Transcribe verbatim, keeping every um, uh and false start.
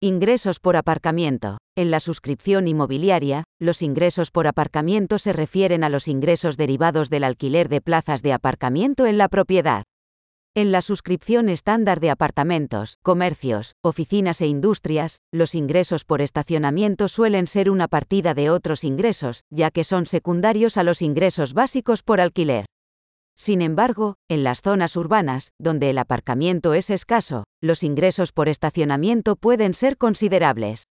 Ingresos por aparcamiento. En la suscripción inmobiliaria, los ingresos por aparcamiento se refieren a los ingresos derivados del alquiler de plazas de aparcamiento en la propiedad. En la suscripción estándar de apartamentos, comercios, oficinas e industrias, los ingresos por estacionamiento suelen ser una partida de otros ingresos, ya que son secundarios a los ingresos básicos por alquiler. Sin embargo, en las zonas urbanas, donde el aparcamiento es escaso, los ingresos por estacionamiento pueden ser considerables.